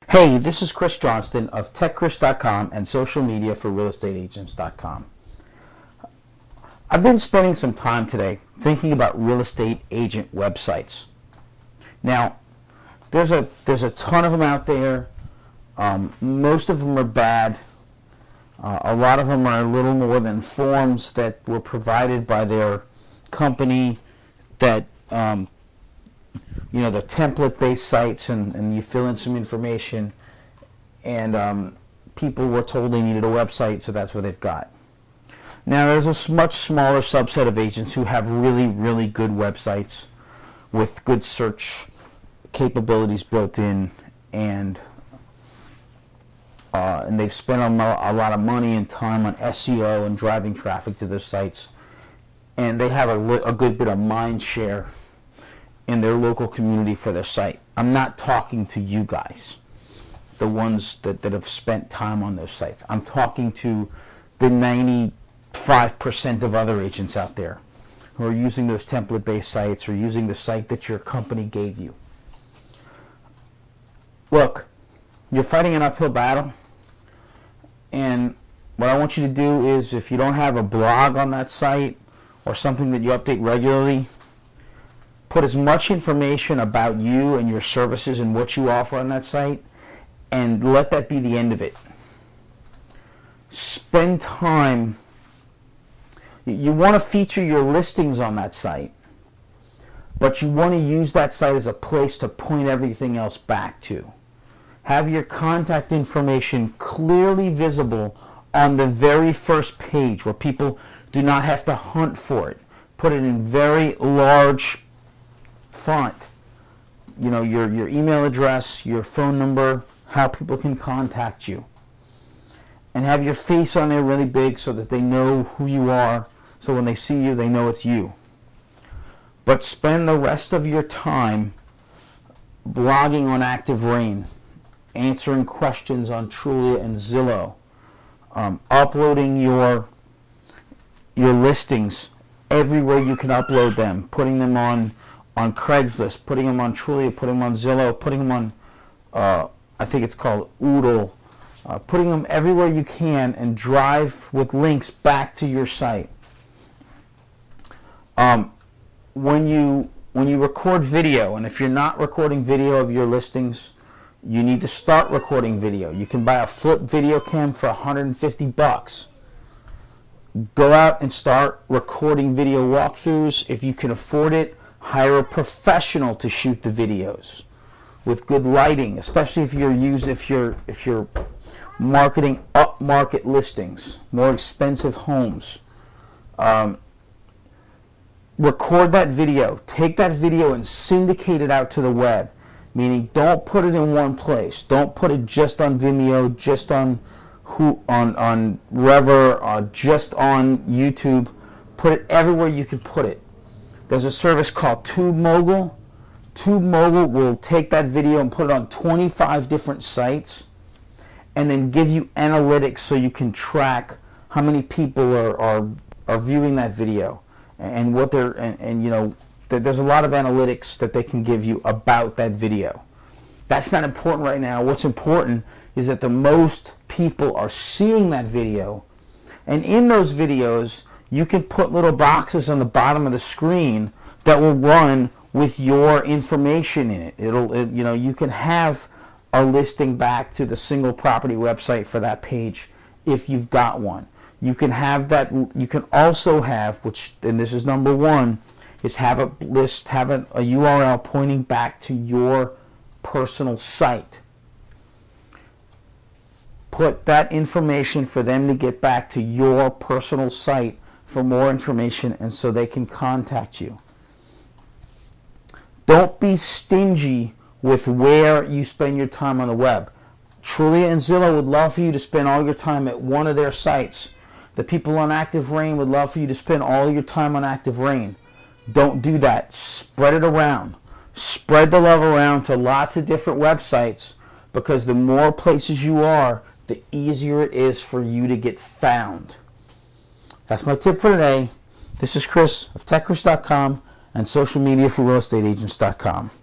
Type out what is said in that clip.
Hey, this is Chris Johnston of TechChris.com and social media for realestateagents.com. I've been spending some time today thinking about real estate agent websites. Now, there's a ton of them out there. Most of them are bad. A lot of them are little more than forms that were provided by their company that the template-based sites, and you fill in some information, and people were told they needed a website, so that's what they've got. Now, there's a much smaller subset of agents who have really, really good websites with good search capabilities built in, and they've spent a lot of money and time on SEO and driving traffic to their sites, and they have a good bit of mind share in their local community for their site. I'm not talking to you guys, the ones that have spent time on those sites. I'm talking to the 95% of other agents out there who are using those template-based sites or using the site that your company gave you. Look, you're fighting an uphill battle, and what I want you to do is, if you don't have a blog on that site or something that you update regularly, put as much information about you and your services and what you offer on that site, and let that be the end of it. Spend time. You want to feature your listings on that site, but you want to use that site as a place to point everything else back to. Have your contact information clearly visible on the very first page where people do not have to hunt for it. Put it in very large font, your email address, your phone number, how people can contact you, and have your face on there really big so that they know who you are, so when they see you they know it's you. But spend the rest of your time blogging on Active Rain, answering questions on Trulia and Zillow, uploading your listings everywhere you can upload them, putting them on Craigslist, putting them on Trulia, putting them on Zillow, putting them on, I think it's called Oodle, putting them everywhere you can, and drive with links back to your site. When you record video, and if you're not recording video of your listings, you need to start recording video. You can buy a flip video cam for $150. Go out and start recording video walkthroughs. If you can afford it, hire a professional to shoot the videos with good lighting, especially if you're marketing upmarket listings, more expensive homes. Record that video. Take that video and syndicate it out to the web. Meaning, don't put it in one place. Don't put it just on Vimeo, just on Rever, or just on YouTube. Put it everywhere you can put it. There's a service called TubeMogul. TubeMogul will take that video and put it on 25 different sites, and then give you analytics so you can track how many people are viewing that video, and what they're there's a lot of analytics that they can give you about that video. That's not important right now. What's important is that the most people are seeing that video, and in those videos you can put little boxes on the bottom of the screen that will run with your information in it. You can have a listing back to the single property website for that page if you've got one. You can have that. You can also have, and this is number one, is have a URL pointing back to your personal site. Put that information for them to get back to your personal site for more information, and so they can contact you. Don't be stingy with where you spend your time on the web. Trulia and Zillow would love for you to spend all your time at one of their sites. The people on Active Rain would love for you to spend all your time on Active Rain. Don't do that. Spread it around. Spread the love around to lots of different websites, because the more places you are, the easier it is for you to get found. That's my tip for today. This is Chris of TechChris.com and social media for realestateagents.com.